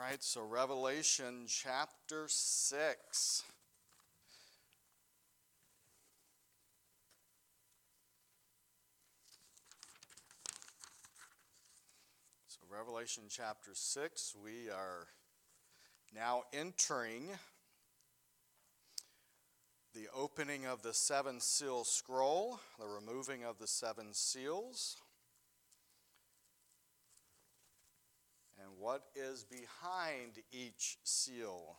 right, so Revelation chapter 6. So Revelation chapter 6, we are now entering the opening of the seven seal scroll, the removing of the seven seals, and what is behind each seal.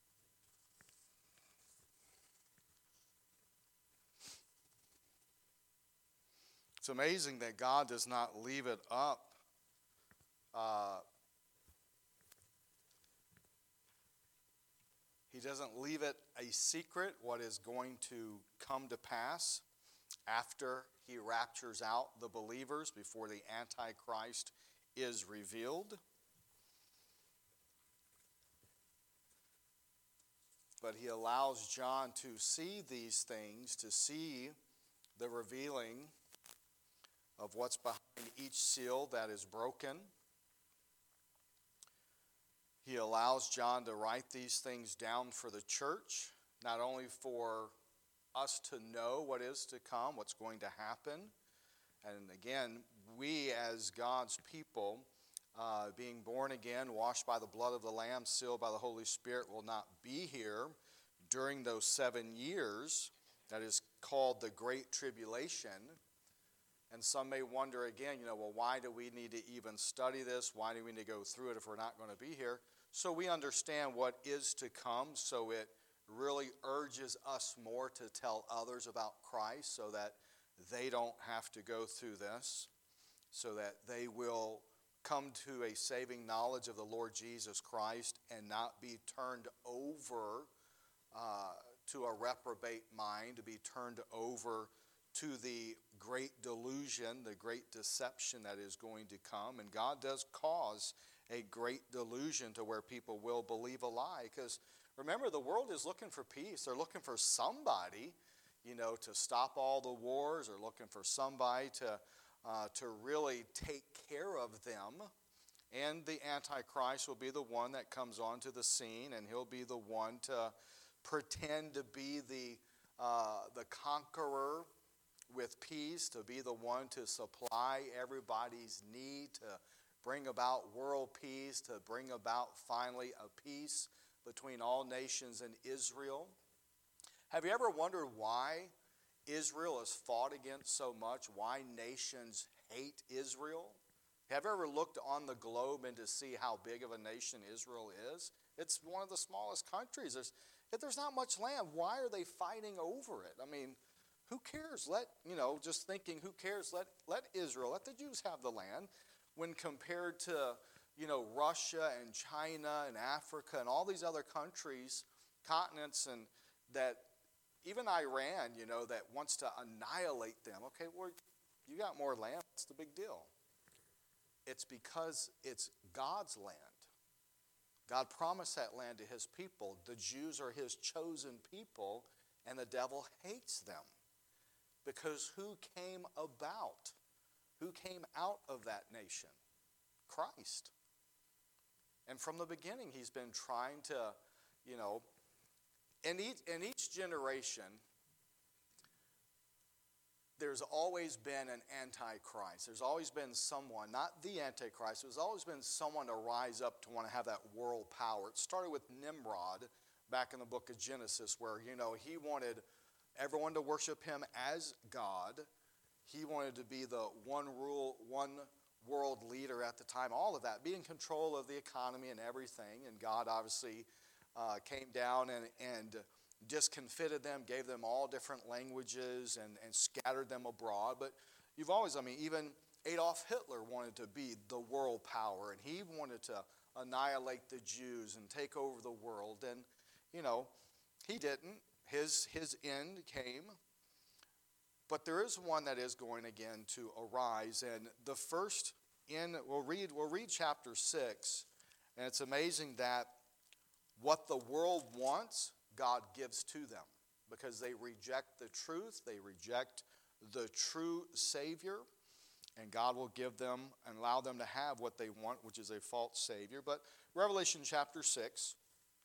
It's amazing that God does not leave it up. He doesn't leave it a secret what is going to come to pass after he raptures out the believers before the Antichrist is revealed. But he allows John to see these things, to see the revealing of what's behind each seal that is broken. He allows John to write these things down for the church, not only for us to know what is to come, what's going to happen. And again, we as God's people, being born again, washed by the blood of the Lamb, sealed by the Holy Spirit, will not be here during those 7 years. That is called the Great Tribulation. And some may wonder again, well, why do we need to even study this? Why do we need to go through it if we're not going to be here? So we understand what is to come, so it really urges us more to tell others about Christ so that they don't have to go through this, so that they will come to a saving knowledge of the Lord Jesus Christ and not be turned over to a reprobate mind, to be turned over to the great delusion, the great deception that is going to come. And God does cause a great delusion to where people will believe a lie. Because remember, the world is looking for peace. They're looking for somebody, to stop all the wars. They're looking for somebody to really take care of them. And the Antichrist will be the one that comes onto the scene, and he'll be the one to pretend to be the conqueror with peace, to be the one to supply everybody's need, to bring about world peace, to bring about finally a peace between all nations and Israel. Have you ever wondered why Israel is fought against so much? Why nations hate Israel? Have you ever looked on the globe and to see how big of a nation Israel is? It's one of the smallest countries. If there's not much land, why are they fighting over it? I mean, who cares? Just thinking, who cares? Let Israel, let the Jews have the land. When compared to, Russia and China and Africa and all these other countries, continents, and that even Iran, that wants to annihilate them. Okay, well, you got more land. What's the big deal? It's because it's God's land. God promised that land to his people. The Jews are his chosen people, and the devil hates them. Because who came out of that nation? Christ. And from the beginning, he's been trying to, in each generation, there's always been an antichrist. There's always been someone, not the antichrist, there's always been someone to rise up to want to have that world power. It started with Nimrod back in the book of Genesis, where, he wanted everyone to worship him as God. He wanted to be the one world leader at the time, all of that, be in control of the economy and everything. And God obviously came down and discomfited them, gave them all different languages and scattered them abroad. But you've always, even Adolf Hitler wanted to be the world power, and he wanted to annihilate the Jews and take over the world. And, he didn't. His end came. But there is one that is going again to arise. And the first, we'll read chapter 6. And it's amazing that what the world wants, God gives to them. Because they reject the truth. They reject the true Savior. and God will give them and allow them to have what they want, which is a false Savior. But Revelation chapter 6,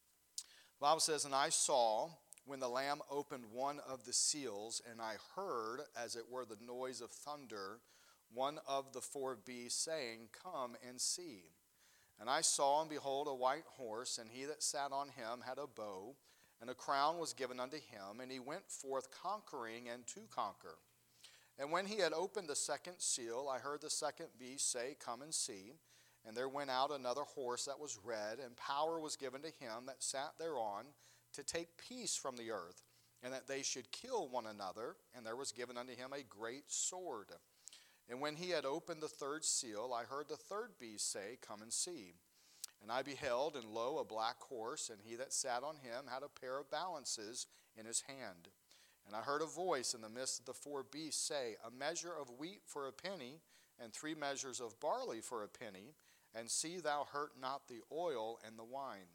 the Bible says, "And I saw when the Lamb opened one of the seals, and I heard, as it were the noise of thunder, one of the four beasts saying, Come and see. And I saw, and behold, a white horse, and he that sat on him had a bow, and a crown was given unto him, and he went forth conquering and to conquer. And when he had opened the second seal, I heard the second beast say, Come and see. And there went out another horse that was red, and power was given to him that sat thereon to take peace from the earth, and that they should kill one another. And there was given unto him a great sword. And when he had opened the third seal, I heard the third beast say, Come and see. And I beheld, and lo, a black horse, and he that sat on him had a pair of balances in his hand. And I heard a voice in the midst of the four beasts say, A measure of wheat for a penny, and 3 measures of barley for a penny, and see thou hurt not the oil and the wine.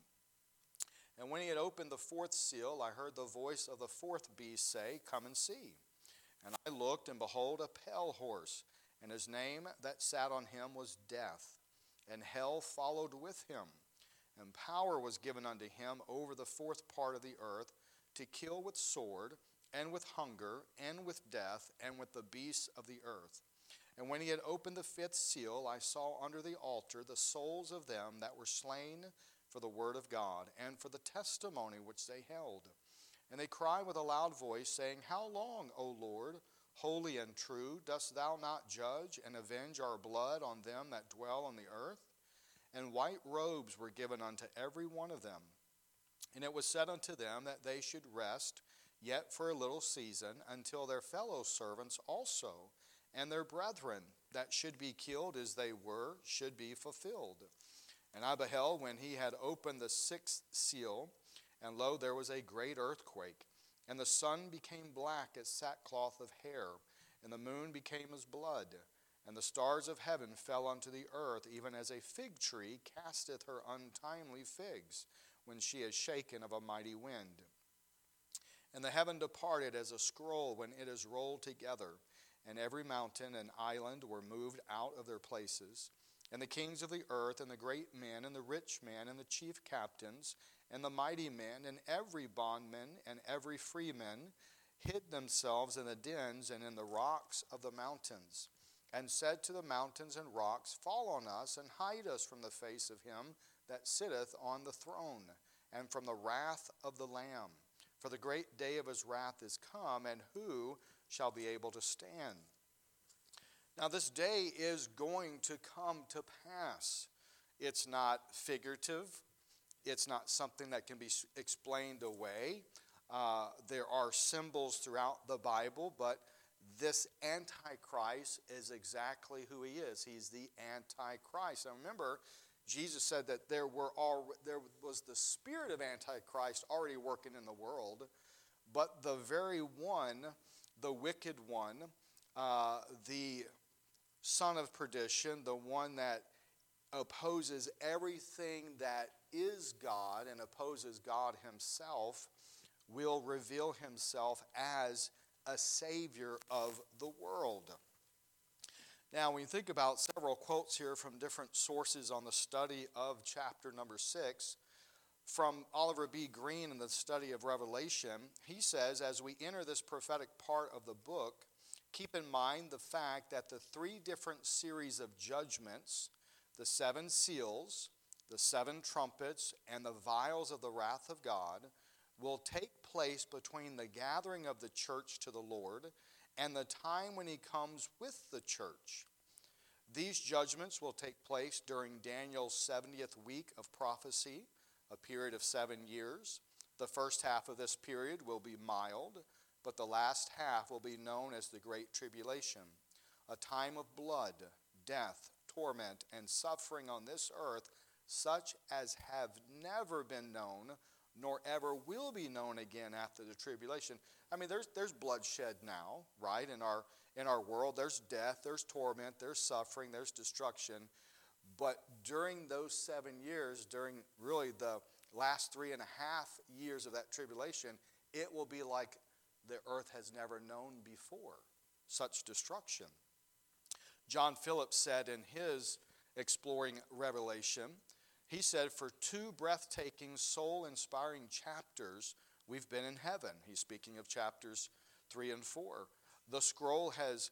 And when he had opened the fourth seal, I heard the voice of the fourth beast say, Come and see. And I looked, and behold, a pale horse, and his name that sat on him was Death, and hell followed with him. And power was given unto him over the fourth part of the earth, to kill with sword, and with hunger, and with death, and with the beasts of the earth. And when he had opened the fifth seal, I saw under the altar the souls of them that were slain for the word of God, and for the testimony which they held. And they cried with a loud voice, saying, How long, O Lord, holy and true, dost thou not judge and avenge our blood on them that dwell on the earth? And white robes were given unto every one of them. And it was said unto them that they should rest yet for a little season, until their fellow servants also, and their brethren that should be killed as they were, should be fulfilled. And I beheld when he had opened the sixth seal, and lo, there was a great earthquake. And the sun became black as sackcloth of hair, and the moon became as blood. And the stars of heaven fell unto the earth, even as a fig tree casteth her untimely figs, when she is shaken of a mighty wind. And the heaven departed as a scroll when it is rolled together, and every mountain and island were moved out of their places. And the kings of the earth, and the great men, and the rich men, and the chief captains, and the mighty men, and every bondman, and every freeman, hid themselves in the dens and in the rocks of the mountains, and said to the mountains and rocks, Fall on us, and hide us from the face of him that sitteth on the throne, and from the wrath of the Lamb. For the great day of his wrath is come, and who shall be able to stand? Now this day is going to come to pass. It's not figurative. It's not something that can be explained away. There are symbols throughout the Bible, but this Antichrist is exactly who he is. He's the Antichrist. Now remember, Jesus said that there was the spirit of Antichrist already working in the world, but the very one, the wicked one, the son of perdition, the one that opposes everything that is God and opposes God himself, will reveal himself as a savior of the world. Now, when you think about several quotes here from different sources on the study of chapter number 6, from Oliver B. Green in the study of Revelation, he says, as we enter this prophetic part of the book, keep in mind the fact that the 3 different series of judgments, the 7 seals, the 7 trumpets, and the vials of the wrath of God, will take place between the gathering of the church to the Lord and the time when he comes with the church. These judgments will take place during Daniel's 70th week of prophecy, a period of 7 years. The first half of this period will be mild, but the last half will be known as the Great Tribulation, a time of blood, death, torment, and suffering on this earth, such as have never been known, nor ever will be known again after the tribulation. I mean, there's bloodshed now, right? In our world, there's death, there's torment, there's suffering, there's destruction. But during those 7 years, during really the last 3.5 years of that tribulation, it will be like the earth has never known before, such destruction. John Phillips said in his Exploring Revelation, he said, for 2 breathtaking, soul-inspiring chapters, we've been in heaven. He's speaking of chapters 3 and 4. The scroll has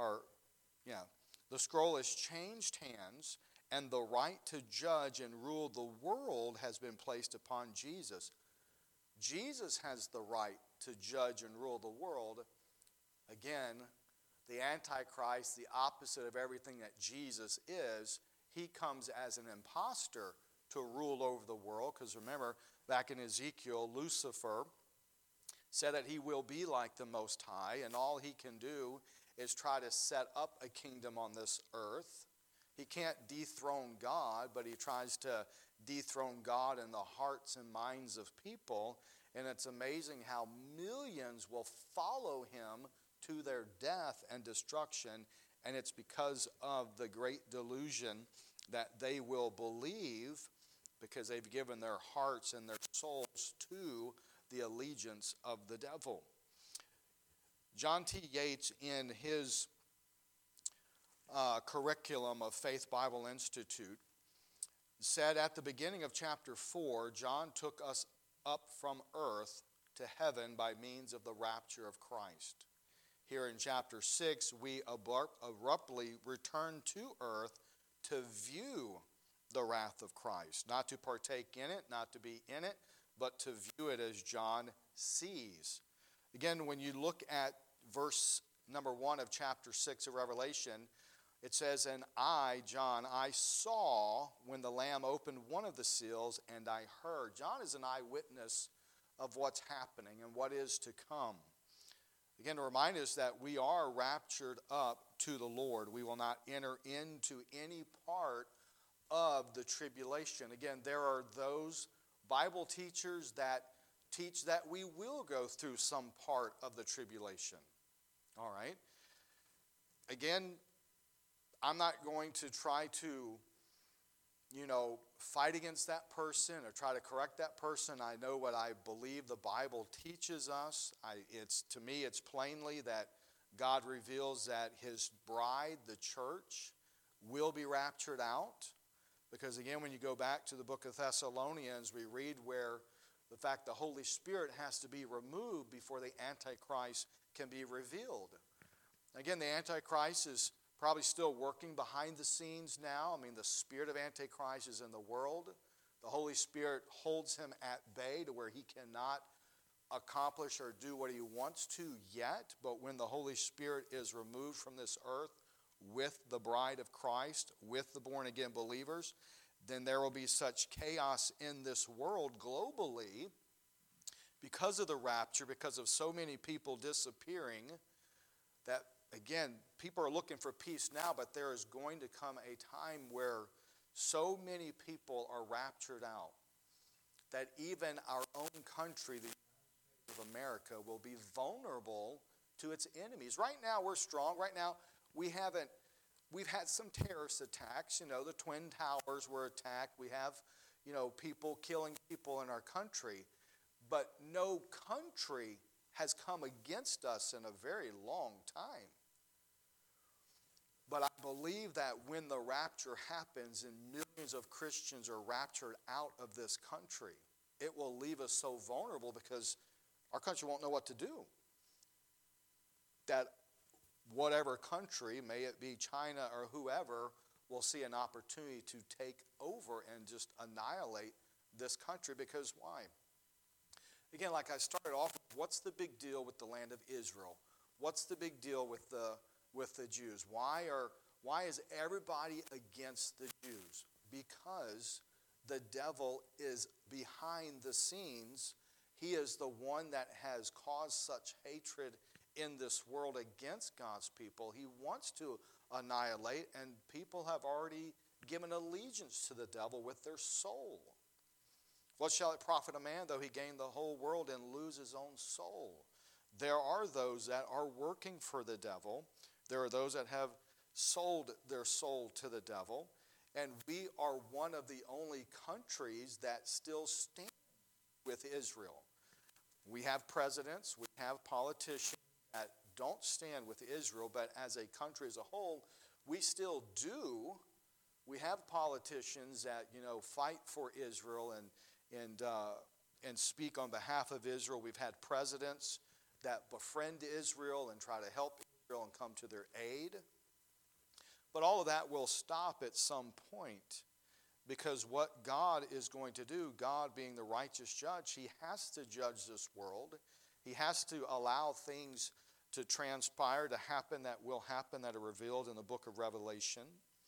changed hands, and the right to judge and rule the world has been placed upon Jesus. Jesus has the right to judge and rule the world. Again, the Antichrist, the opposite of everything that Jesus is, he comes as an imposter to rule over the world. Because remember, back in Ezekiel, Lucifer said that he will be like the Most High, and all he can do is try to set up a kingdom on this earth. He can't dethrone God, but he tries to dethrone God in the hearts and minds of people. And it's amazing how millions will follow him to their death and destruction. And it's because of the great delusion that they will believe, because they've given their hearts and their souls to the allegiance of the devil. John T. Yates, in his curriculum of Faith Bible Institute, said at the beginning of chapter 4, John took us up from earth to heaven by means of the rapture of Christ. Here in chapter 6, we abruptly return to earth to view the wrath of Christ. Not to partake in it, not to be in it, but to view it as John sees. Again, when you look at verse number 1 of chapter 6 of Revelation, it says, and I, John, I saw when the Lamb opened one of the seals, and I heard. John is an eyewitness of what's happening and what is to come. Again, to remind us that we are raptured up to the Lord. We will not enter into any part of the tribulation. Again, there are those Bible teachers that teach that we will go through some part of the tribulation. All right? Again, I'm not going to try to, fight against that person or try to correct that person. I know what I believe the Bible teaches us. To me, it's plainly that God reveals that his bride, the church, will be raptured out. Because again, when you go back to the book of Thessalonians, we read where the fact the Holy Spirit has to be removed before the Antichrist can be revealed. Again, the Antichrist is probably still working behind the scenes now. I mean, the spirit of Antichrist is in the world. The Holy Spirit holds him at bay to where he cannot accomplish or do what he wants to yet. But when the Holy Spirit is removed from this earth with the bride of Christ, with the born-again believers, then there will be such chaos in this world globally because of the rapture, because of so many people disappearing, that again, people are looking for peace now, but there is going to come a time where so many people are raptured out that even our own country, the United States of America, will be vulnerable to its enemies. Right now, we're strong. Right now, we've had some terrorist attacks. The Twin Towers were attacked. We have, people killing people in our country. But no country has come against us in a very long time. But I believe that when the rapture happens and millions of Christians are raptured out of this country, it will leave us so vulnerable because our country won't know what to do. That whatever country, may it be China or whoever, will see an opportunity to take over and just annihilate this country. Because why? Again, like I started off, what's the big deal with the land of Israel? What's the big deal with the Jews? Why is everybody against the Jews? Because the devil is behind the scenes. He is the one that has caused such hatred in this world against God's people. He wants to annihilate, and people have already given allegiance to the devil with their soul. What shall it profit a man though he gain the whole world and lose his own soul? There are those that are working for the devil. There are those that have sold their soul to the devil. And we are one of the only countries that still stand with Israel. We have presidents, we have politicians that don't stand with Israel, but as a country as a whole, we still do. We have politicians that, fight for Israel and speak on behalf of Israel. We've had presidents that befriend Israel and try to help Israel and come to their aid. But all of that will stop at some point, because what God is going to do, God being the righteous judge, he has to judge this world. He has to allow things to transpire, to happen, that will happen, that are revealed in the book of Revelation.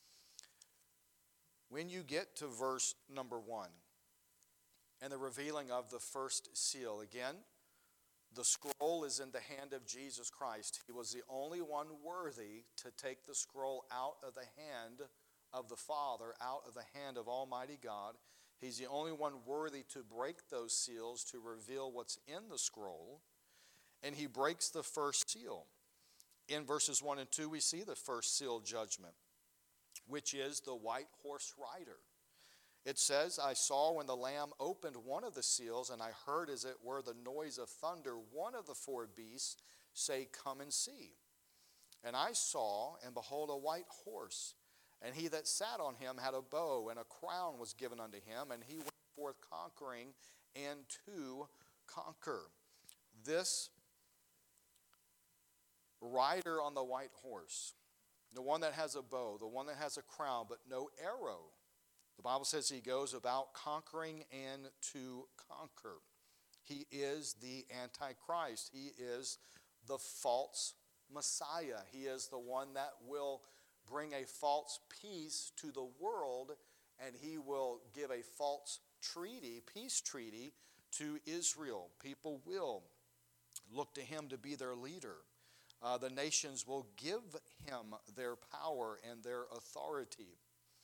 When you get to verse number 1, and the revealing of the first seal, again, the scroll is in the hand of Jesus Christ. He was the only one worthy to take the scroll out of the hand of the Father, out of the hand of Almighty God. He's the only one worthy to break those seals, to reveal what's in the scroll. And he breaks the first seal. In verses 1 and 2, we see the first seal judgment, which is the white horse rider. It says, I saw when the Lamb opened one of the seals, and I heard as it were the noise of thunder, one of the four beasts say, Come and see. And I saw, and behold, a white horse, and he that sat on him had a bow, and a crown was given unto him, and he went forth conquering and to conquer. This rider on the white horse, the one that has a bow, the one that has a crown, but no arrow. The Bible says he goes about conquering and to conquer. He is the Antichrist. He is the false Messiah. He is the one that will bring a false peace to the world, and he will give a false peace treaty to Israel. People will look to him to be their leader. The nations will give him their power and their authority.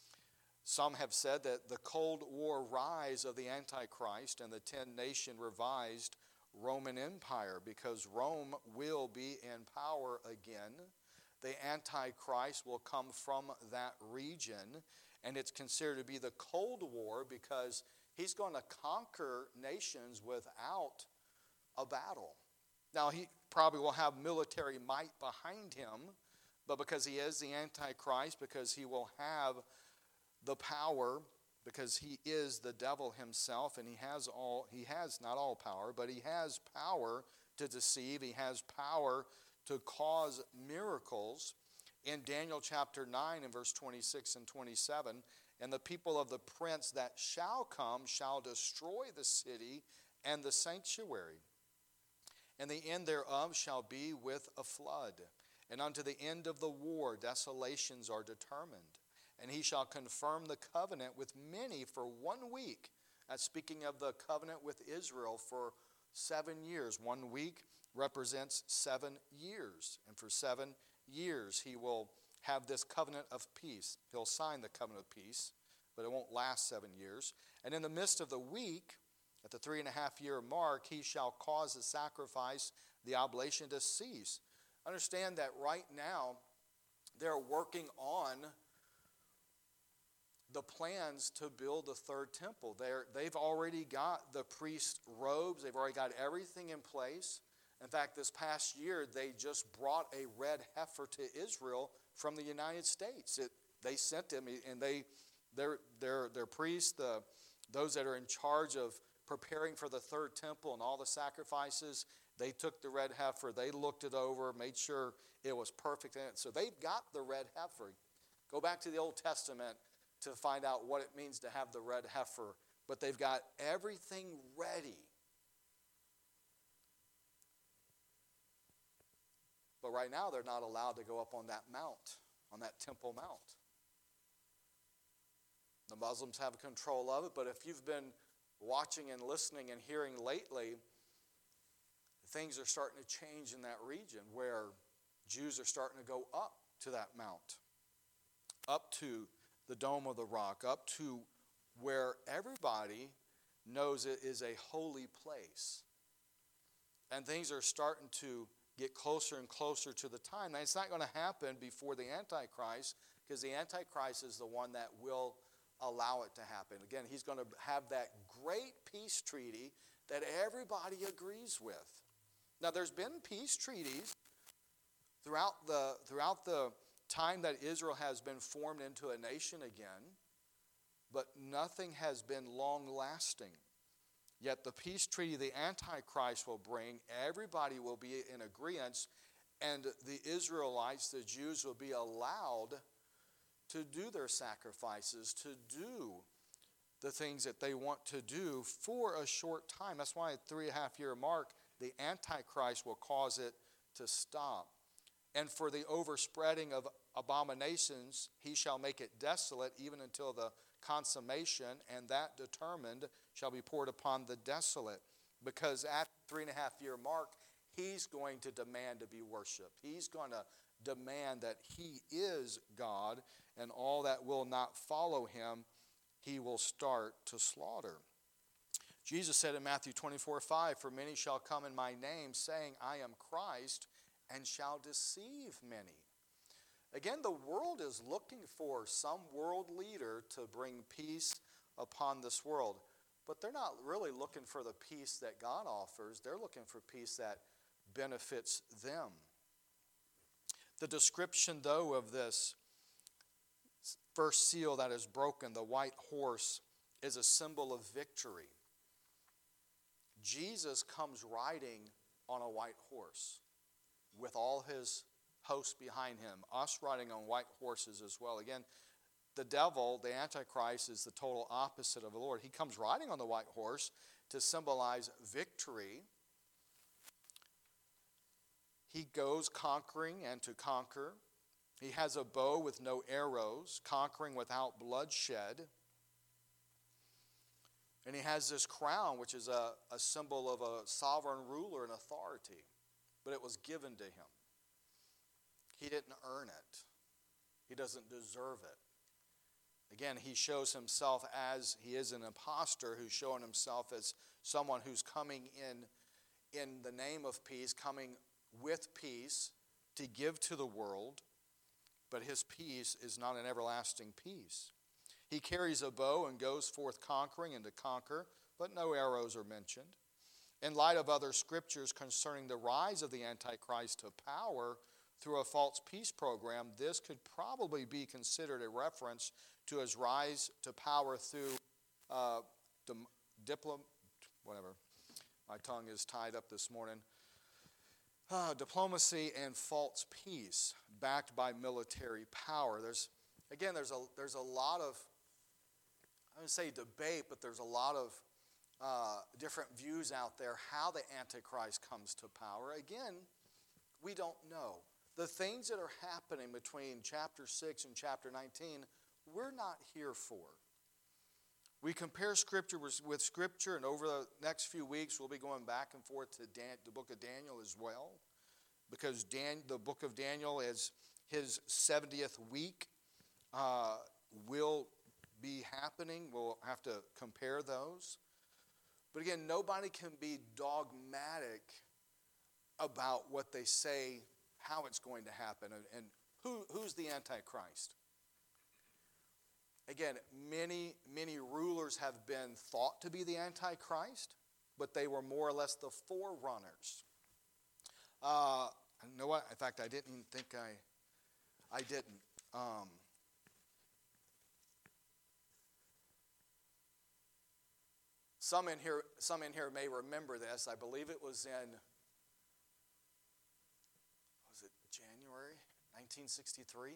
Some have said that the Cold War rise of the Antichrist and the 10-nation revised Roman Empire, because Rome will be in power again. The Antichrist will come from that region, and it's considered to be the Cold War because he's going to conquer nations without a battle. Now, he probably will have military might behind him, but because he is the Antichrist, because he will have the power, because he is the devil himself, and he has not all power, but he has power to deceive. He has power to cause miracles. In Daniel chapter 9 and verse 26 and 27, and the people of the prince that shall come shall destroy the city and the sanctuary. And the end thereof shall be with a flood. And unto the end of the war desolations are determined. And he shall confirm the covenant with many for 1 week. That's speaking of the covenant with Israel for 7 years. 1 week represents 7 years. And for 7 years he will have this covenant of peace. He'll sign the covenant of peace, but it won't last 7 years. And in the midst of the week, at the 3.5-year mark, he shall cause the sacrifice, the oblation to cease. Understand that right now they're working on the plans to build the third temple. They've already got the priest robes. They've already got everything in place. In fact, this past year, they just brought a red heifer to Israel from the United States. They sent them, and their priests, those that are in charge of preparing for the third temple and all the sacrifices, they took the red heifer, they looked it over, made sure it was perfect in it. So they've got the red heifer. Go back to the Old Testament to find out what it means to have the red heifer. But they've got everything ready. But right now they're not allowed to go up on that mount, on that Temple Mount. The Muslims have control of it, but if you've been watching and listening and hearing lately, things are starting to change in that region where Jews are starting to go up to that mount, up to the Dome of the Rock, up to where everybody knows it is a holy place. And things are starting to get closer and closer to the time. Now, it's not going to happen before the Antichrist, because the Antichrist is the one that will allow it to happen. Again, he's going to have that great peace treaty that everybody agrees with. Now, there's been peace treaties throughout the time that Israel has been formed into a nation again, but nothing has been long-lasting. Yet the peace treaty the Antichrist will bring, everybody will be in agreement, and the Israelites, the Jews, will be allowed to do their sacrifices, to do the things that they want to do for a short time. That's why at 3.5-year mark, the Antichrist will cause it to stop. And for the overspreading of abominations, he shall make it desolate even until the consummation, and that determined shall be poured upon the desolate. Because at 3.5-year mark, he's going to demand to be worshiped. He's going to demand that he is God, and all that will not follow him, he will start to slaughter. Jesus said in Matthew 24:5, "For many shall come in my name, saying, I am Christ, and shall deceive many." Again, the world is looking for some world leader to bring peace upon this world. But they're not really looking for the peace that God offers. They're looking for peace that benefits them. The description, though, of this first seal that is broken, the white horse, is a symbol of victory. Jesus comes riding on a white horse with all his hosts behind him, us riding on white horses as well. Again, the devil, the Antichrist, is the total opposite of the Lord. He comes riding on the white horse to symbolize victory. He goes conquering and to conquer. He has a bow with no arrows, conquering without bloodshed. And he has this crown, which is a symbol of a sovereign ruler and authority. But it was given to him. He didn't earn it. He doesn't deserve it. Again, he shows himself as he is an imposter who's showing himself as someone who's coming in the name of peace, coming with peace to give to the world. But his peace is not an everlasting peace. He carries a bow and goes forth conquering and to conquer, but no arrows are mentioned. In light of other scriptures concerning the rise of the Antichrist to power through a false peace program, this could probably be considered a reference to his rise to power through my tongue is tied up this morning. Diplomacy and false peace backed by military power. There's a lot of, I would say debate, but there's a lot of different views out there how the Antichrist comes to power. Again, we don't know. The things that are happening between chapter 6 and chapter 19, we're not here for. We compare Scripture with Scripture, and over the next few weeks, we'll be going back and forth to the book of Daniel as well, because the book of Daniel is his 70th week will be happening. We'll have to compare those. But again, nobody can be dogmatic about what they say, how it's going to happen, and who's the Antichrist. Again, many rulers have been thought to be the Antichrist, but they were more or less the forerunners. You know what? In fact, I didn't even think I didn't. Some in here may remember this. I believe it was in, January 1963?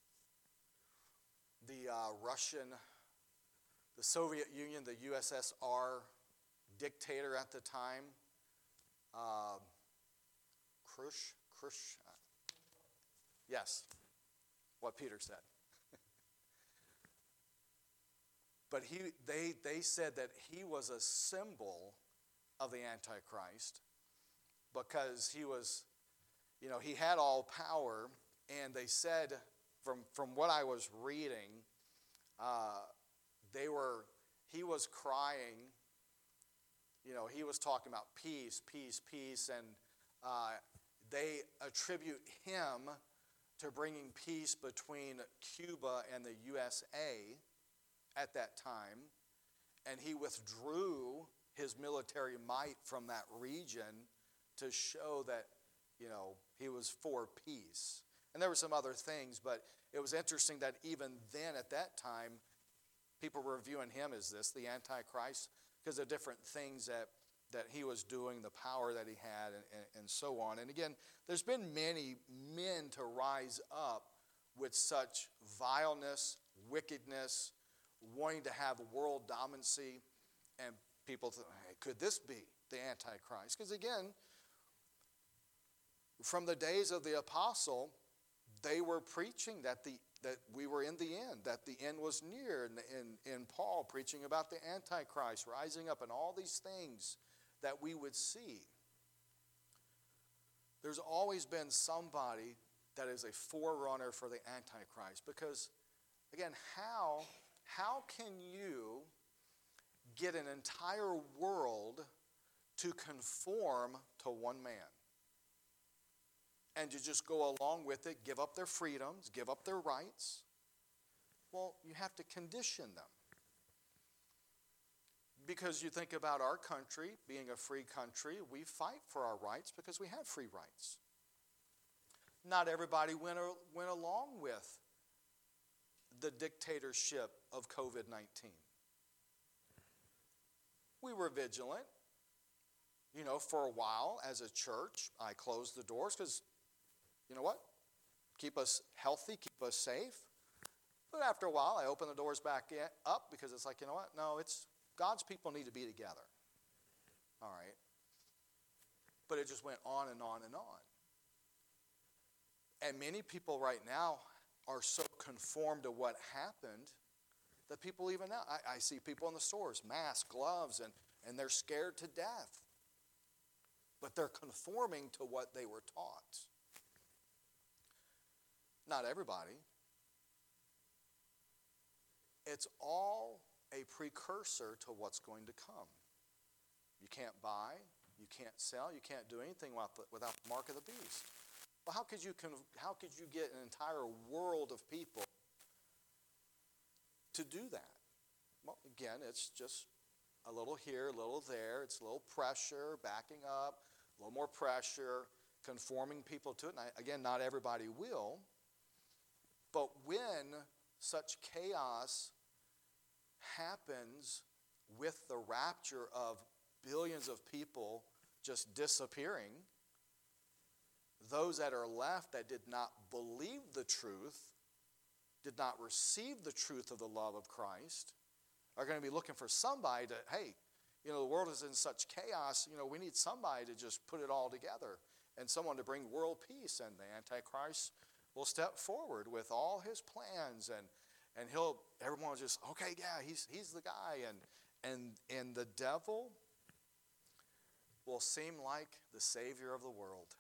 The Soviet Union, the USSR dictator at the time, Khrushchev. Yes, what Peter said. But they said that he was a symbol of the Antichrist because he was, he had all power, and they said, from what I was reading, he was crying, he was talking about peace, peace, peace, and they attribute him to bringing peace between Cuba and the USA at that time, and he withdrew his military might from that region to show that, he was for peace. And there were some other things, but it was interesting that even then, at that time, people were viewing him as the Antichrist, because of different things that he was doing, the power that he had, and so on. And again, there's been many men to rise up with such vileness, wickedness, wanting to have world dominancy, and people think, hey, could this be the Antichrist? Because again, from the days of the apostle, they were preaching that we were in the end, that the end was near, and Paul preaching about the Antichrist rising up and all these things that we would see. There's always been somebody that is a forerunner for the Antichrist, because again, how can you get an entire world to conform to one man? And to just go along with it, give up their freedoms, give up their rights? Well, you have to condition them. Because you think about our country being a free country, we fight for our rights because we have free rights. Not everybody went along with the dictatorship of COVID-19. We were vigilant. For a while as a church, I closed the doors because, you know what? Keep us healthy, keep us safe. But after a while, I opened the doors back up because it's like, you know what? No, it's God's people need to be together. All right. But it just went on and on and on. And many people right now are so conformed to what happened that people even now, I see people in the stores, masks, gloves, and they're scared to death. But they're conforming to what they were taught. Not everybody. It's all a precursor to what's going to come. You can't buy, you can't sell, you can't do anything without the mark of the beast. Well, how could you get an entire world of people to do that? Well, again, it's just a little here, a little there. It's a little pressure, backing up, a little more pressure, conforming people to it. And again, not everybody will. But when such chaos happens with the rapture of billions of people just disappearing, those that are left that did not believe the truth, did not receive the truth of the love of Christ, are going to be looking for somebody to, hey, the world is in such chaos, we need somebody to just put it all together and someone to bring world peace. And the Antichrist will step forward with all his plans, and everyone will just, okay, yeah, he's the guy. And the devil will seem like the savior of the world.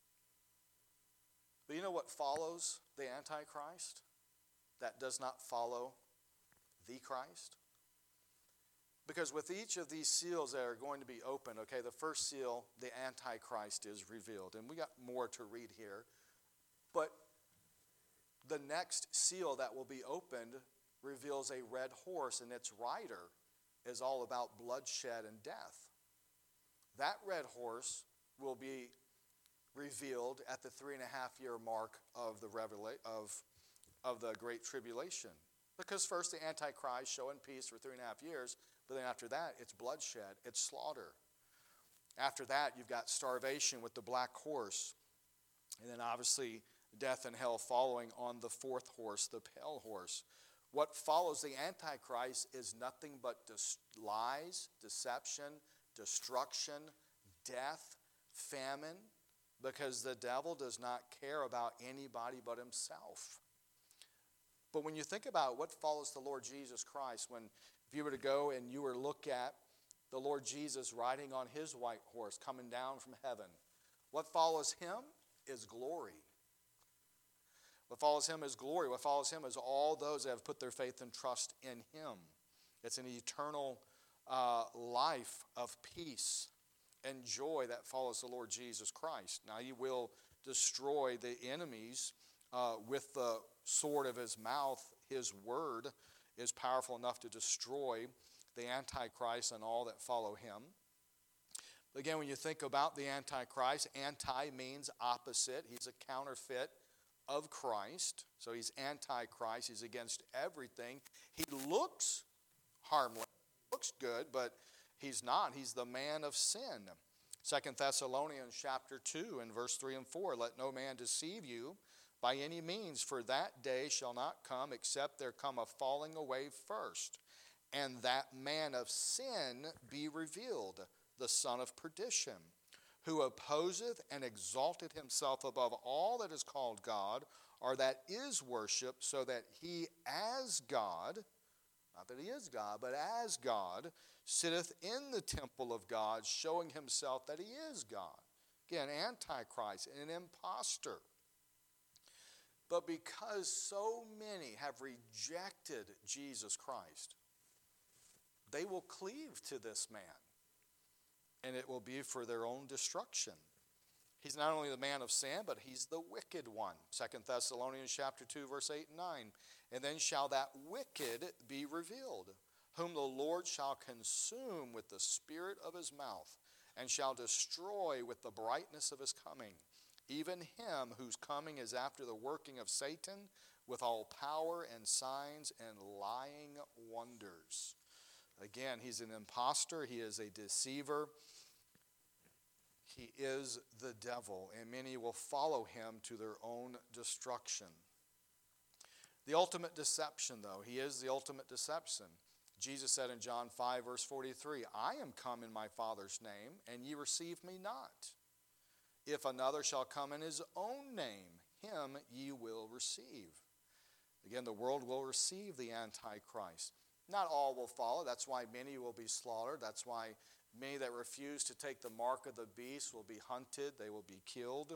But you know what follows the Antichrist that does not follow the Christ? Because with each of these seals that are going to be opened, okay, the first seal, the Antichrist is revealed. And we got more to read here. But the next seal that will be opened reveals a red horse, and its rider is all about bloodshed and death. That red horse will be revealed at the 3.5-year mark of the Great Tribulation. Because first the Antichrist showing peace for 3.5 years, but then after that it's bloodshed, it's slaughter. After that you've got starvation with the black horse, and then obviously death and hell following on the fourth horse, the pale horse. What follows the Antichrist is nothing but lies, deception, destruction, death, famine, because the devil does not care about anybody but himself. But when you think about what follows the Lord Jesus Christ, if you were to go and you were to look at the Lord Jesus riding on his white horse coming down from heaven, what follows him is glory. What follows him is glory. What follows him is all those that have put their faith and trust in him. It's an eternal life of peace and joy that follows the Lord Jesus Christ. Now he will destroy the enemies with the sword of his mouth. His word is powerful enough to destroy the Antichrist and all that follow him. But again, when you think about the Antichrist, anti means opposite. He's a counterfeit of Christ. So he's anti-Christ. He's against everything. He looks harmless, looks good, but he's not. He's the man of sin. 2 Thessalonians chapter 2 and verse 3 and 4, let no man deceive you by any means, for that day shall not come except there come a falling away first, and that man of sin be revealed, the son of perdition, who opposeth and exalteth himself above all that is called God, or that is worshipped, so that he as God, not that he is God, but as God, sitteth in the temple of God, showing himself that he is God. Again, antichrist, an impostor. But because so many have rejected Jesus Christ, they will cleave to this man, and it will be for their own destruction. He's not only the man of sin, but he's the wicked one. 2 Thessalonians chapter 2, verse 8 and 9. And then shall that wicked be revealed, whom the Lord shall consume with the spirit of his mouth, and shall destroy with the brightness of his coming, even him whose coming is after the working of Satan, with all power and signs and lying wonders. Again, he's an impostor. He is a deceiver. He is the devil, and many will follow him to their own destruction. The ultimate deception, though, he is the ultimate deception. Jesus said in John 5, verse 43, I am come in my Father's name, and ye receive me not. If another shall come in his own name, him ye will receive. Again, the world will receive the Antichrist. Not all will follow. That's why many will be slaughtered. That's why many that refuse to take the mark of the beast will be hunted. They will be killed.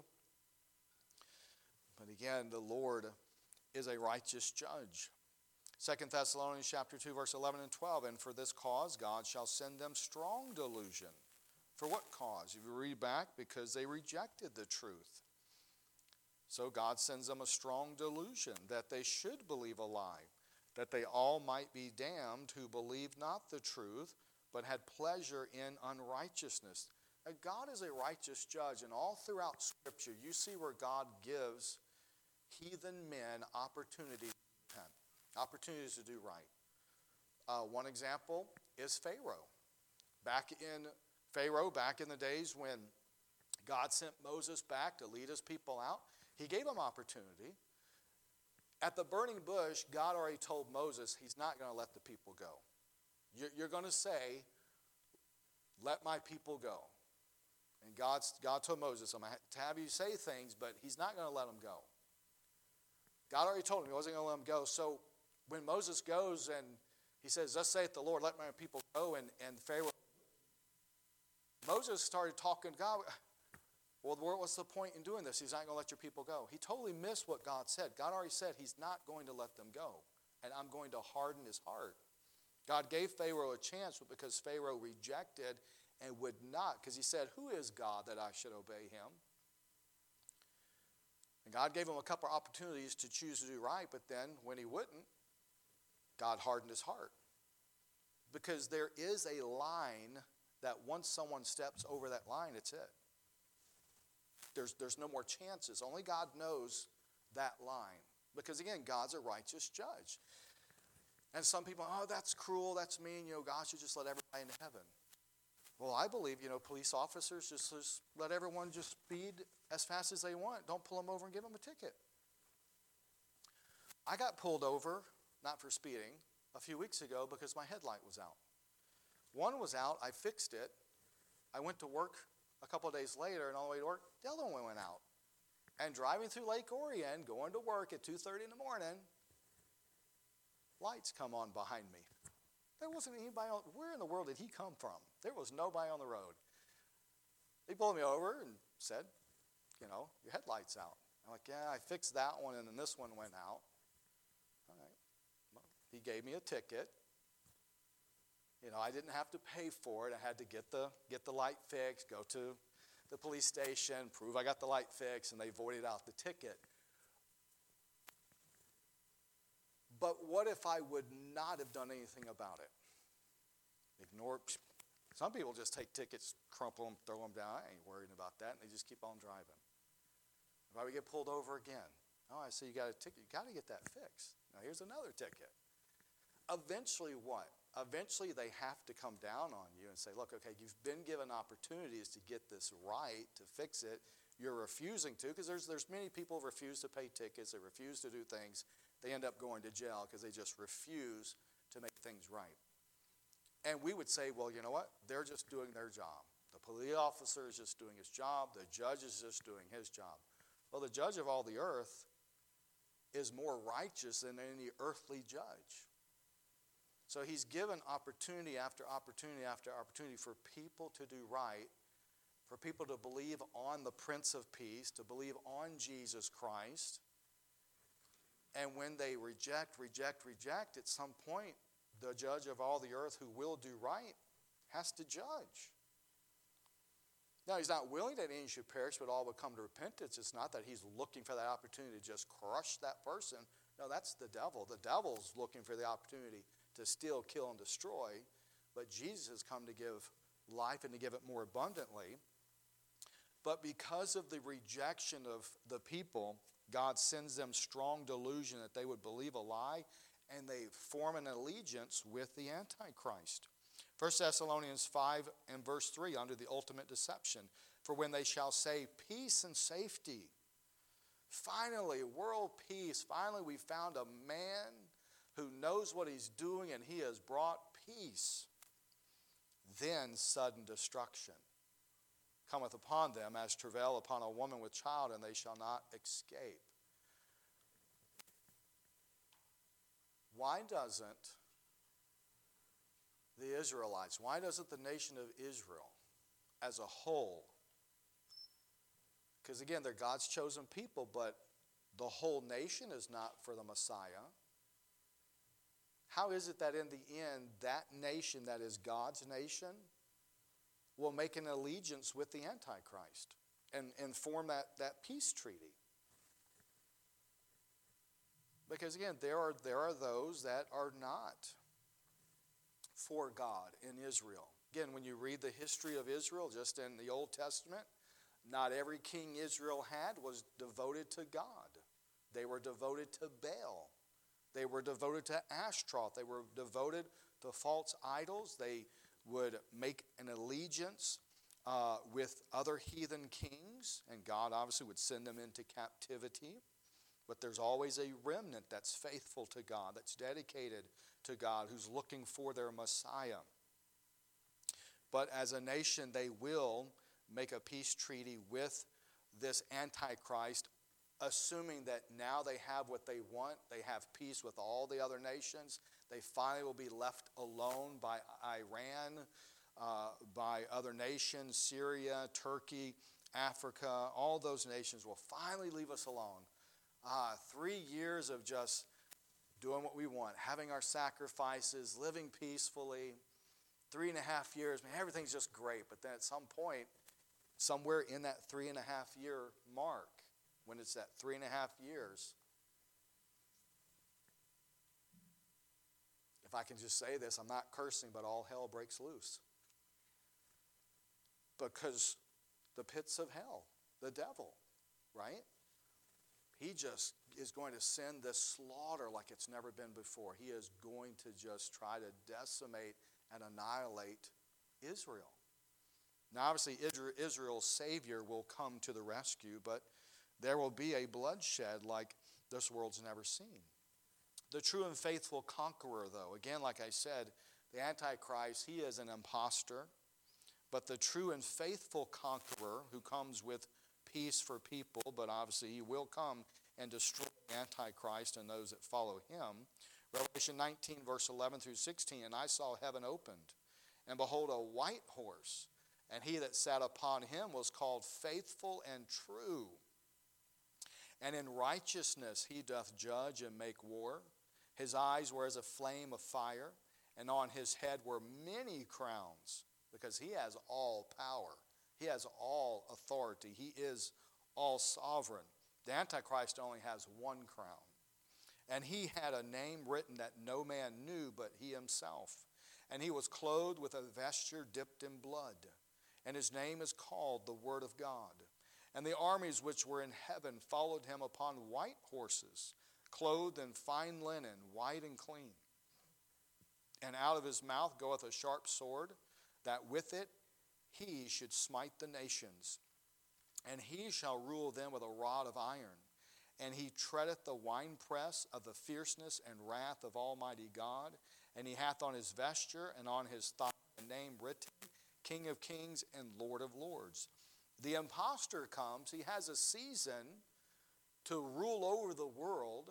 But again, the Lord is a righteous judge. 2 Thessalonians chapter 2, verse 11 and 12. And for this cause God shall send them strong delusion. For what cause? If you read back, because they rejected the truth. So God sends them a strong delusion that they should believe a lie, that they all might be damned who believed not the truth, but had pleasure in unrighteousness. Now, God is a righteous judge, and all throughout Scripture, you see where God gives heathen men opportunities to repent, opportunities to do right. One example is Pharaoh. Back in the days when God sent Moses back to lead his people out, he gave him opportunity. At the burning bush, God already told Moses he's not going to let the people go. You're going to say, let my people go. And God told Moses, I'm going to have you say things, but he's not going to let them go. God already told him he wasn't going to let them go. So when Moses goes and he says, thus saith the Lord, let my people go, and Pharaoh, Moses started talking to God. Well, what's the point in doing this? He's not going to let your people go. He totally missed what God said. God already said he's not going to let them go, and I'm going to harden his heart. God gave Pharaoh a chance, but because Pharaoh rejected and would not, because he said, who is God that I should obey him? And God gave him a couple of opportunities to choose to do right, but then when he wouldn't, God hardened his heart. Because there is a line that once someone steps over that line, it's it. There's no more chances. Only God knows that line. Because again, God's a righteous judge. And some people, oh, that's cruel, that's mean, God should just let everybody into heaven. Well, I believe, police officers just let everyone just speed as fast as they want. Don't pull them over and give them a ticket. I got pulled over, not for speeding, a few weeks ago because my headlight was out. One was out, I fixed it. I went to work a couple of days later, and on the way to work, the other one went out. And driving through Lake Orion, going to work at 2:30 in the morning, lights come on behind me. There wasn't anybody on. Where in the world did he come from? There was nobody on the road. He pulled me over and said, your headlight's out. I'm like, yeah, I fixed that one, and then this one went out. All right. Well, he gave me a ticket. I didn't have to pay for it. I had to get the light fixed, go to the police station, prove I got the light fixed, and they voided out the ticket. But what if I would not have done anything about it? Ignore. Some people just take tickets, crumple them, throw them down. I ain't worried about that, and they just keep on driving. If I would get pulled over again, Oh, I see you got a ticket. You got to get that fixed. Now, here's another ticket. Eventually what? Eventually they have to come down on you and say, look, okay, you've been given opportunities to get this right, to fix it. You're refusing to, because there's many people who refuse to pay tickets. They refuse to do things. They end up going to jail because they just refuse to make things right. And we would say, well, you know what? They're just doing their job. The police officer is just doing his job. The judge is just doing his job. Well, the judge of all the earth is more righteous than any earthly judge. So he's given opportunity after opportunity after opportunity for people to do right, for people to believe on the Prince of Peace, to believe on Jesus Christ. And when they reject, at some point, the judge of all the earth who will do right has to judge. Now, he's not willing that any should perish, but all would come to repentance. It's not that he's looking for that opportunity to just crush that person. No, that's the devil. The devil's looking for the opportunity to steal, kill, and destroy. But Jesus has come to give life and to give it more abundantly. But because of the rejection of the people, God sends them strong delusion that they would believe a lie, and they form an allegiance with the Antichrist. 1 Thessalonians 5 and verse 3, under the ultimate deception. For when they shall say peace and safety, finally, world peace, finally we found a man who knows what he's doing and he has brought peace, then sudden destruction cometh upon them as travail upon a woman with child, and they shall not escape. Why doesn't the Israelites, why doesn't the nation of Israel as a whole, because again, they're God's chosen people, but the whole nation is not for the Messiah. How is it that in the end, that nation that is God's nation will make an allegiance with the Antichrist and form that peace treaty? Because again, there are those that are not for God in Israel. Again, when you read the history of Israel, just in the Old Testament, not every king Israel had was devoted to God. They were devoted to Baal. They were devoted to Ashtaroth. They were devoted to false idols. They would make an allegiance with other heathen kings, and God obviously would send them into captivity. But there's always a remnant that's faithful to God, that's dedicated to God, who's looking for their Messiah. But as a nation, they will make a peace treaty with this Antichrist, assuming that now they have what they want. They have peace with all the other nations. They finally will be left alone by Iran, by other nations, Syria, Turkey, Africa. All those nations will finally leave us alone. 3 years of just doing what we want, having our sacrifices, living peacefully. 3.5 years, man, everything's just great. But then at some point, somewhere in that 3.5 year mark, when it's that 3.5 years, if I can just say this, I'm not cursing, but all hell breaks loose. Because the pits of hell, the devil, right? He just is going to send this slaughter like it's never been before. He is going to just try to decimate and annihilate Israel. Now, obviously, Israel's Savior will come to the rescue, but there will be a bloodshed like this world's never seen. The true and faithful conqueror, though, again, like I said, the Antichrist, he is an imposter. But the true and faithful conqueror who comes with peace for people, but obviously he will come and destroy the Antichrist and those that follow him. Revelation 19, verse 11 through 16, and I saw heaven opened, and behold, a white horse, and he that sat upon him was called Faithful and True. And in righteousness he doth judge and make war. His eyes were as a flame of fire, and on his head were many crowns, because he has all power. He has all authority. He is all sovereign. The Antichrist only has one crown. And he had a name written that no man knew but he himself. And he was clothed with a vesture dipped in blood. And his name is called the Word of God. And the armies which were in heaven followed him upon white horses, clothed in fine linen, white and clean. And out of his mouth goeth a sharp sword, that with it he should smite the nations. And he shall rule them with a rod of iron. And he treadeth the winepress of the fierceness and wrath of Almighty God. And he hath on his vesture and on his thigh a name written, King of Kings and Lord of Lords. The impostor comes. He has a season to rule over the world,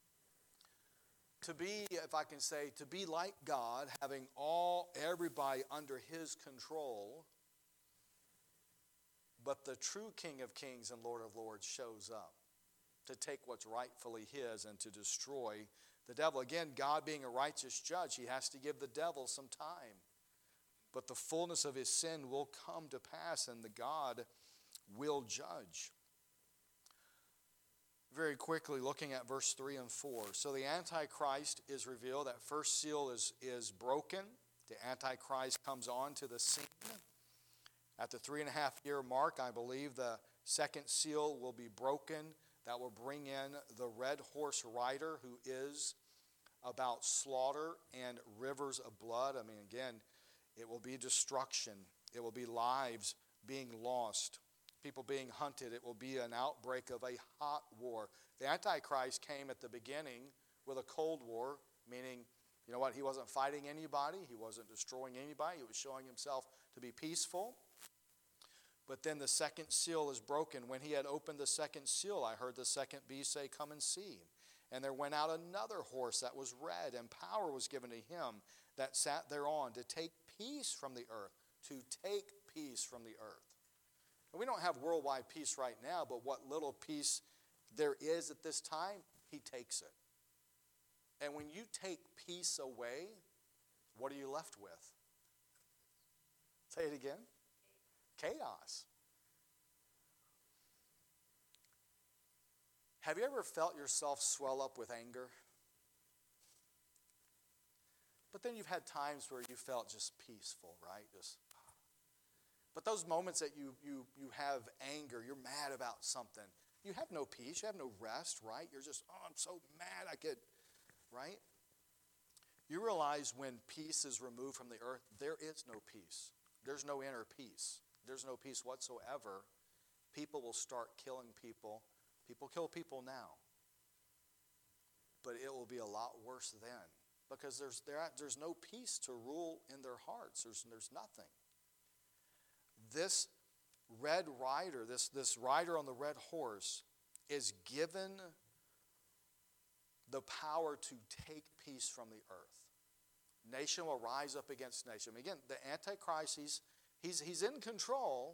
to be, if I can say, to be like God, having everybody under his control. But the true King of Kings and Lord of Lords shows up to take what's rightfully his and to destroy the devil. Again, God being a righteous judge, he has to give the devil some time. But the fullness of his sin will come to pass, and the God will judge. Very quickly, looking at verse 3 and 4. So the Antichrist is revealed. That first seal is broken. The Antichrist comes on to the scene. At the 3.5-year mark, I believe the second seal will be broken. That will bring in the red horse rider, who is about slaughter and rivers of blood. I mean, again, it will be destruction. It will be lives being lost, people being hunted. It will be an outbreak of a hot war. The Antichrist came at the beginning with a cold war, meaning, you know what, he wasn't fighting anybody. He wasn't destroying anybody. He was showing himself to be peaceful. But then the second seal is broken. When he had opened the second seal, I heard the second beast say, Come and see. And there went out another horse that was red, and power was given to him that sat thereon to take peace from the earth. To take peace from the earth. And we don't have worldwide peace right now, but what little peace there is at this time, he takes it. And when you take peace away, what are you left with? Say it again. Chaos. Have you ever felt yourself swell up with anger? But then you've had times where you felt just peaceful, right? But those moments that you have anger, you're mad about something, you have no peace, you have no rest, right? You're just, I'm so mad, right? You realize when peace is removed from the earth, there is no peace. There's no inner peace. There's no peace whatsoever. People will start killing people. People kill people now. But it will be a lot worse then. Because there's no peace to rule in their hearts. There's nothing. This red rider, this rider on the red horse, is given the power to take peace from the earth. Nation will rise up against nation. Again, the Antichrist, he's in control,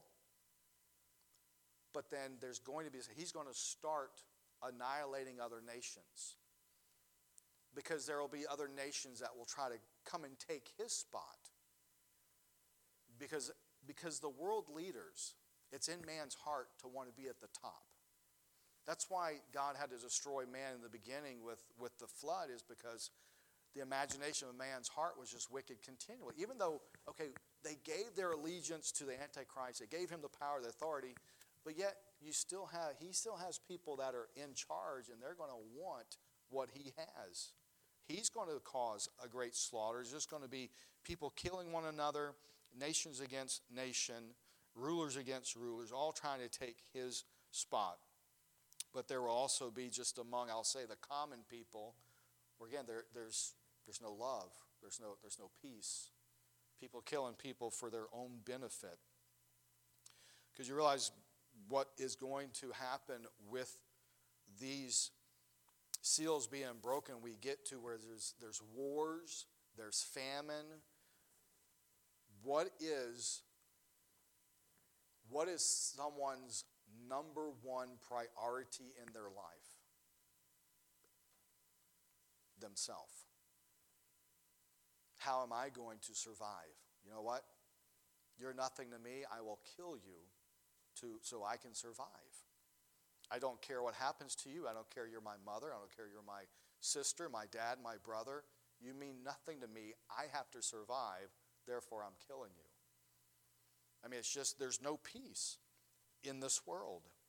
but then he's going to start annihilating other nations. Because there will be other nations that will try to come and take his spot. Because the world leaders, it's in man's heart to want to be at the top. That's why God had to destroy man in the beginning with the flood, is because the imagination of man's heart was just wicked continually. Even though, they gave their allegiance to the Antichrist, they gave him the power, the authority, but yet he still has people that are in charge, and they're going to want what he has. He's going to cause a great slaughter. There's just going to be people killing one another, nations against nation, rulers against rulers, all trying to take his spot. But there will also be just among, I'll say, the common people, where again, there's no love, there's no peace. People killing people for their own benefit. Because you realize what is going to happen with these seals being broken. We get to where there's wars, there's famine. What is someone's number one priority in their life? Themselves. How am I going to survive? You know what? You're nothing to me. I will kill you so I can survive. I don't care what happens to you. I don't care you're my mother. I don't care you're my sister, my dad, my brother. You mean nothing to me. I have to survive. Therefore, I'm killing you. I mean, it's just, there's no peace in this world.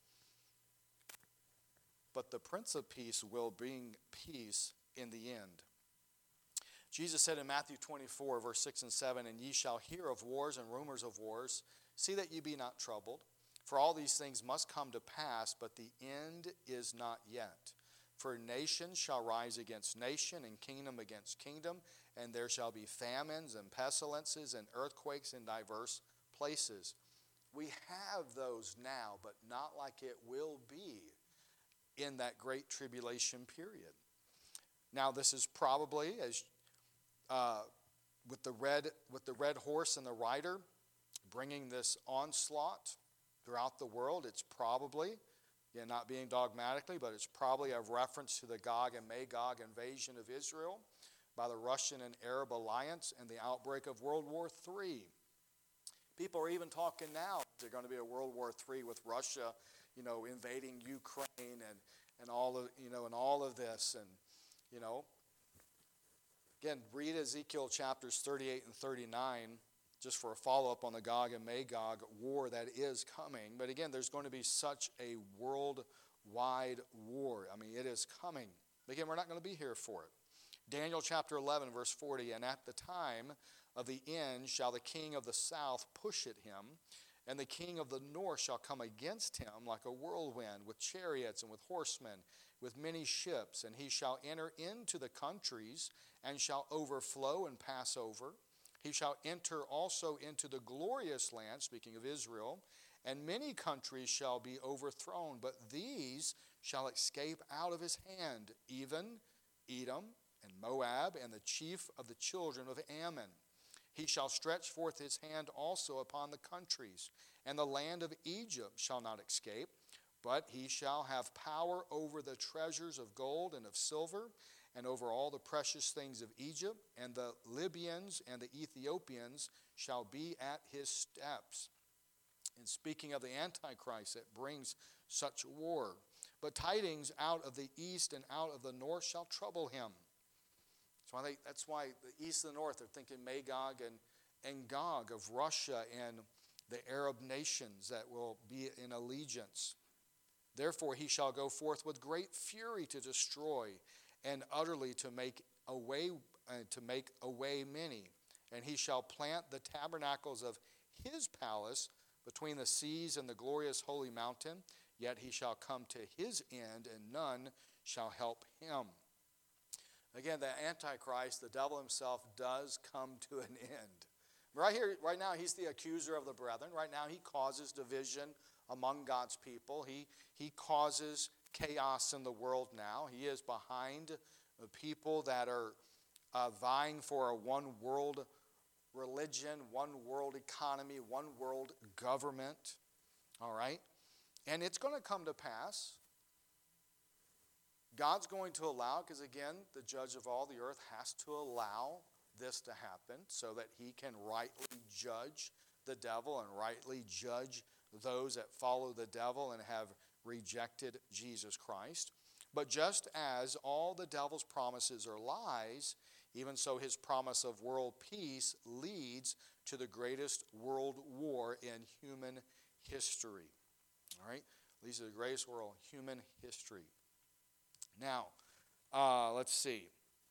but the Prince of Peace will bring peace in the end. Jesus said in Matthew 24, verse 6 and 7, "And ye shall hear of wars and rumors of wars. See that ye be not troubled. For all these things must come to pass, but the end is not yet. For nation shall rise against nation, and kingdom against kingdom, and there shall be famines and pestilences and earthquakes in diverse places." We have those now, but not like it will be in that great tribulation period. Now, this is probably as with the red horse and the rider bringing this onslaught throughout the world. It's probably, again, not being dogmatically, but it's probably a reference to the Gog and Magog invasion of Israel by the Russian and Arab alliance and the outbreak of World War III. People are even talking now there's going to be a World War III with Russia, invading Ukraine and all of this. And, again, read Ezekiel chapters 38 and 39 just for a follow-up on the Gog and Magog war that is coming. But again, there's going to be such a worldwide war. I mean, it is coming. Again, we're not going to be here for it. Daniel chapter 11, verse 40, "And at the time of the end shall the king of the south push at him, and the king of the north shall come against him like a whirlwind, with chariots and with horsemen, with many ships. And he shall enter into the countries, and shall overflow and pass over. He shall enter also into the glorious land," speaking of Israel, "and many countries shall be overthrown, but these shall escape out of his hand, even Edom and Moab, and the chief of the children of Ammon. He shall stretch forth his hand also upon the countries, and the land of Egypt shall not escape, but he shall have power over the treasures of gold and of silver, and over all the precious things of Egypt, and the Libyans and the Ethiopians shall be at his steps." And speaking of the Antichrist that brings such war, "But tidings out of the east and out of the north shall trouble him." That's why the east and the north are thinking Magog and Gog of Russia and the Arab nations that will be in allegiance. "Therefore he shall go forth with great fury to destroy, and utterly to make away many. And he shall plant the tabernacles of his palace between the seas and the glorious holy mountain. Yet he shall come to his end, and none shall help him." Again, the Antichrist, the devil himself, does come to an end. Right now, he's the accuser of the brethren. Right now, he causes division among God's people. He causes chaos in the world now. He is behind the people that are vying for a one world religion, one world economy, one world government. All right? And it's going to come to pass. God's going to allow, because again, the judge of all the earth has to allow this to happen so that he can rightly judge the devil and rightly judge those that follow the devil and have rejected Jesus Christ. But just as all the devil's promises are lies, even so his promise of world peace leads to the greatest world war in human history. All right? Leads to the greatest war in human history. Now, let's see.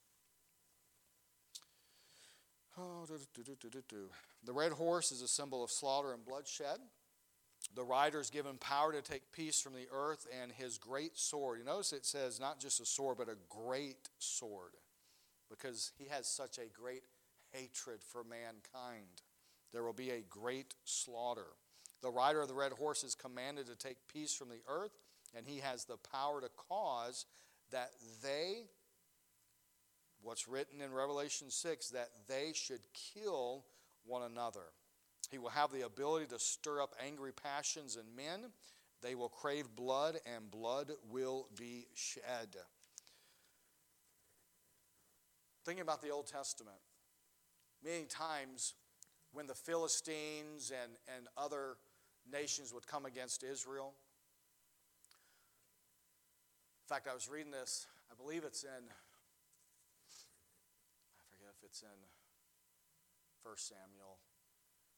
The red horse is a symbol of slaughter and bloodshed. The rider is given power to take peace from the earth, and his great sword. You notice it says not just a sword, but a great sword, because he has such a great hatred for mankind. There will be a great slaughter. The rider of the red horse is commanded to take peace from the earth, and he has the power to cause that what's written in Revelation 6, that they should kill one another. He will have the ability to stir up angry passions in men. They will crave blood, and blood will be shed. Thinking about the Old Testament, many times when the Philistines and other nations would come against Israel. In fact, I was reading this, I believe it's in, I forget if it's in 1 Samuel.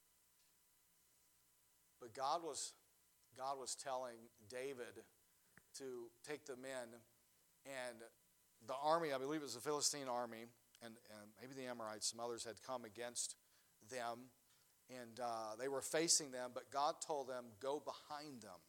But God was telling David to take them in. And the army, I believe it was the Philistine army, and maybe the Amorites, some others had come against them, and they were facing them, but God told them, go behind them.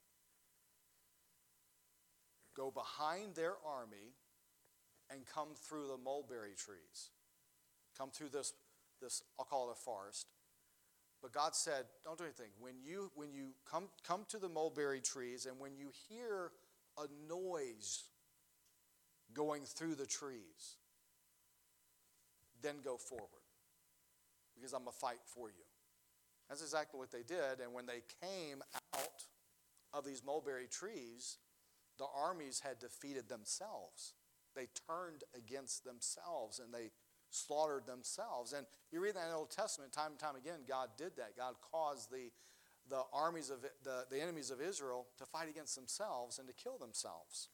Go behind their army and come through the mulberry trees. Come through this I'll call it a forest. But God said, don't do anything. When you come to the mulberry trees, and when you hear a noise going through the trees, then go forward, because I'm going to fight for you. That's exactly what they did. And when they came out of these mulberry trees, the armies had defeated themselves. They turned against themselves, and they slaughtered themselves. And you read that in the Old Testament, time and time again, God did that. God caused the armies of the enemies of Israel to fight against themselves and to kill themselves.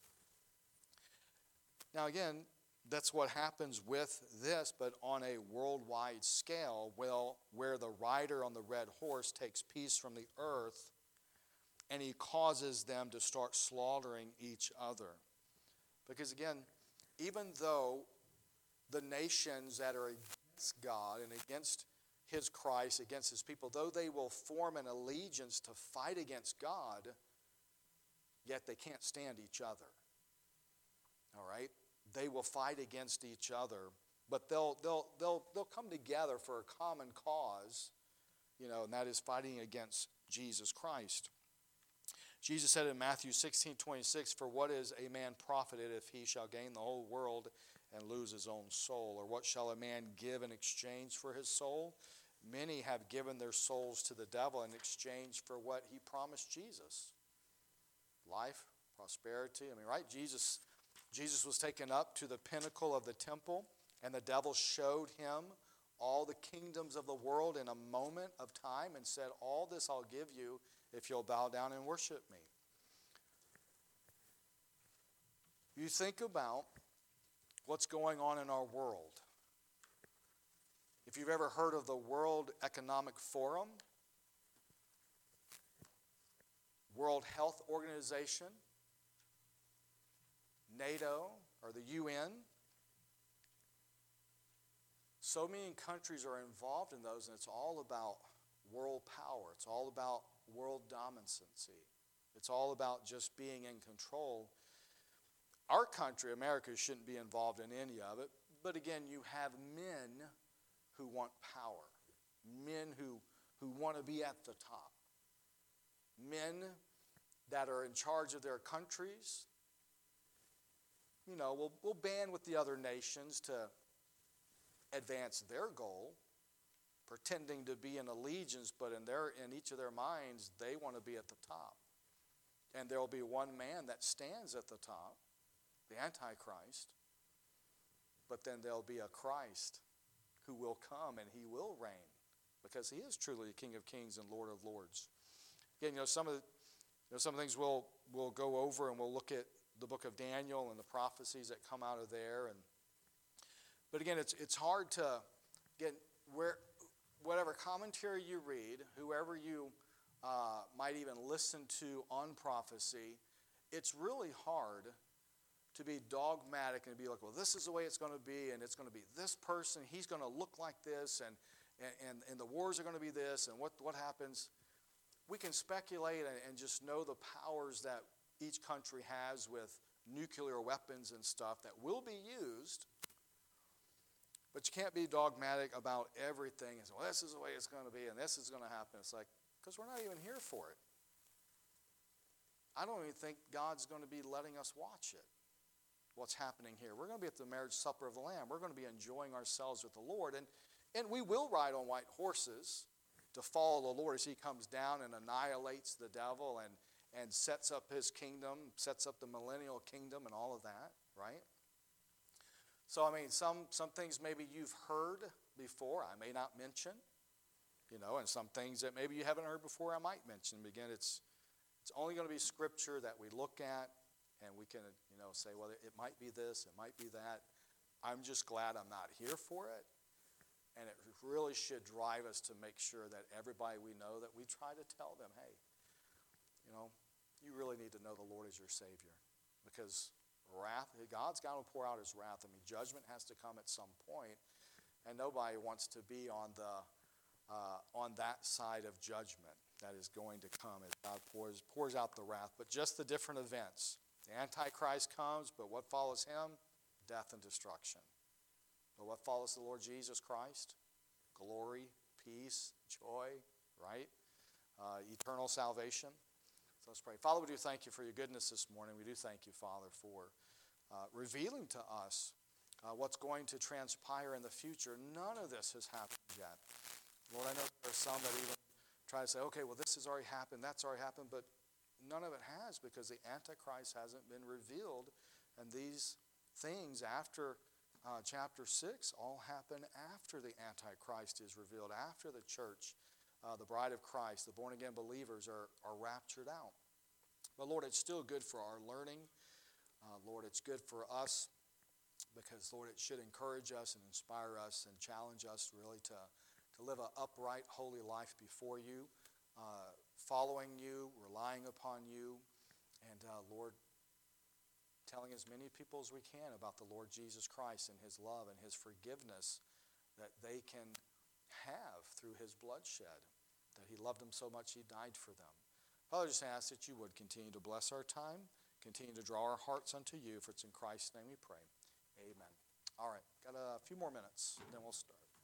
Now again, that's what happens with this, but on a worldwide scale, where the rider on the red horse takes peace from the earth, and he causes them to start slaughtering each other. Because again, even though the nations that are against God and against his Christ, against his people, though they will form an allegiance to fight against God, yet they can't stand each other. All right? They will fight against each other, but they'll come together for a common cause, and that is fighting against Jesus Christ. Jesus said in Matthew 16:26, "For what is a man profited if he shall gain the whole world and lose his own soul? Or what shall a man give in exchange for his soul? Many have given their souls to the devil in exchange for what he promised Jesus. Life, prosperity. Right? Jesus was taken up to the pinnacle of the temple, and the devil showed him all the kingdoms of the world in a moment of time and said, all this I'll give you if you'll bow down and worship me. You think about what's going on in our world. If you've ever heard of the World Economic Forum, World Health Organization, NATO, or the UN, so many countries are involved in those, and it's all about world power. It's all about world dominancy. It's all about just being in control. Our country, America, shouldn't be involved in any of it. But again, you have men who want power. Men who want to be at the top. Men that are in charge of their countries. We'll band with the other nations to advance their goal, pretending to be in allegiance, but in each of their minds, they want to be at the top. And there will be one man that stands at the top, the Antichrist, but then there'll be a Christ who will come and he will reign, because he is truly the King of Kings and Lord of Lords. Again, some of the things we'll go over, and we'll look at the book of Daniel and the prophecies that come out of there. But again, it's hard to get whatever commentary you read, whoever you might even listen to on prophecy, it's really hard to be dogmatic and be like, well, this is the way it's going to be, and it's going to be this person, he's going to look like this, and the wars are going to be this, and what happens. We can speculate and just know the powers that each country has with nuclear weapons and stuff that will be used, but you can't be dogmatic about everything and say, well, this is the way it's going to be, and this is going to happen. It's like, because we're not even here for it. I don't even think God's going to be letting us watch it, what's happening here. We're going to be at the marriage supper of the Lamb. We're going to be enjoying ourselves with the Lord, and we will ride on white horses to follow the Lord as he comes down and annihilates the devil and sets up his kingdom, sets up the millennial kingdom and all of that, right? So, some things maybe you've heard before, I may not mention, and some things that maybe you haven't heard before, I might mention. Again, it's only going to be scripture that we look at, and we can, say, well, it might be this, it might be that. I'm just glad I'm not here for it. And it really should drive us to make sure that everybody we know, that we try to tell them, hey, you really need to know the Lord as your Savior. because wrath, God's got to pour out his wrath. I mean, judgment has to come at some point, and nobody wants to be on that side of judgment that is going to come as God pours out the wrath. But just the different events. The Antichrist comes, but what follows him? Death and destruction. But what follows the Lord Jesus Christ? Glory, peace, joy, right? Eternal salvation. So let's pray. Father, we do thank you for your goodness this morning. We do thank you, Father, for revealing to us what's going to transpire in the future. None of this has happened yet. Lord, I know there are some that even try to say, okay, well, this has already happened, that's already happened, but none of it has, because the Antichrist hasn't been revealed, and these things after chapter 6 all happen after the Antichrist is revealed, after the church, the bride of Christ, the born-again believers are raptured out. But Lord, it's still good for our learning. Lord, it's good for us because, Lord, it should encourage us and inspire us and challenge us really to live an upright, holy life before you, following you, relying upon you, and Lord, telling as many people as we can about the Lord Jesus Christ and his love and his forgiveness that they can have through his bloodshed, that he loved them so much he died for them. Father, I just ask that you would continue to bless our time, continue to draw our hearts unto you, for it's in Christ's name we pray. Amen. All right, got a few more minutes, and then we'll start.